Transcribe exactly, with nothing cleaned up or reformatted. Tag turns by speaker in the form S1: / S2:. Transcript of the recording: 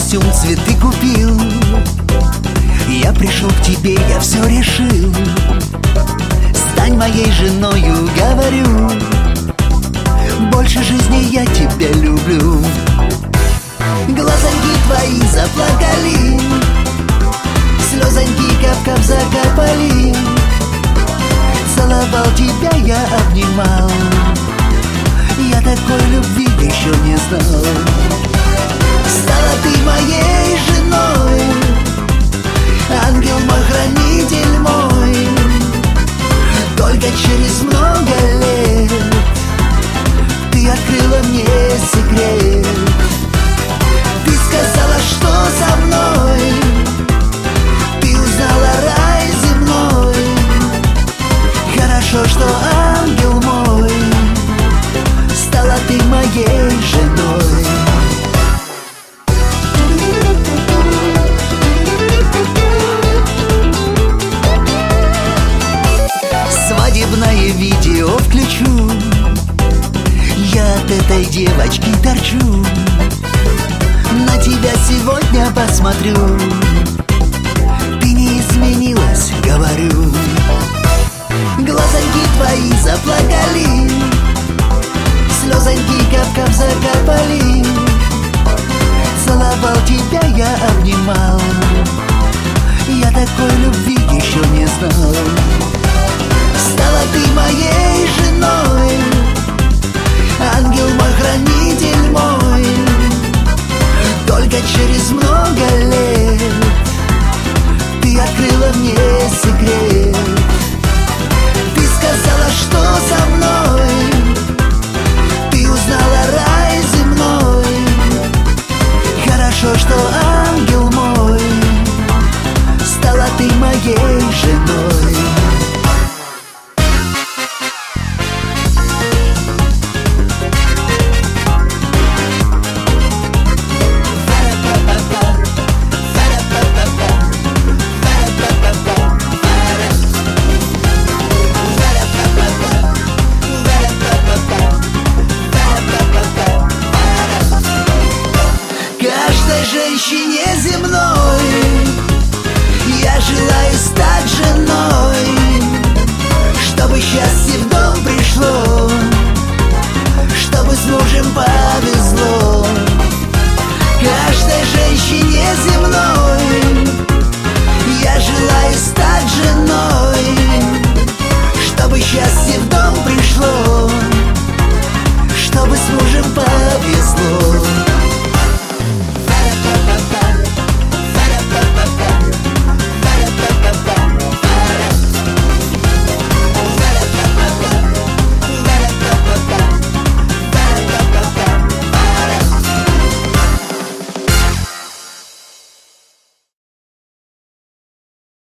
S1: костюм, цветы купил. Я пришел к тебе, я все решил. Стань моей женою, говорю. Больше жизни я тебя люблю. Глазоньки твои заплакали, слезоньки кап-кап закапали. Целовал тебя, я обнимал. Я такой любви еще не знал. Стала ты моей женой, ангел мой, хранитель мой. Только через много лет ты открыла мне секрет. Ты сказала, что со мной ты узнала рай земной. Хорошо, что ангел мой, стала ты моей женой. Свадебное видео включу, я от этой девочки торчу. На тебя сегодня посмотрю. Ты не изменилась, говорю. Глазоньки твои заплакали, слезоньки кап-кап закапали. Целовал тебя, я обнимал. Я такой любви еще не знал. Стала ты моей женой, ангел мой, хранитель мой. Только через много лет ты открыла мне секрет. Ты сказала, что со мной ты узнала рай земной. Хорошо, что ангел мой, стала ты моей женой. Женщине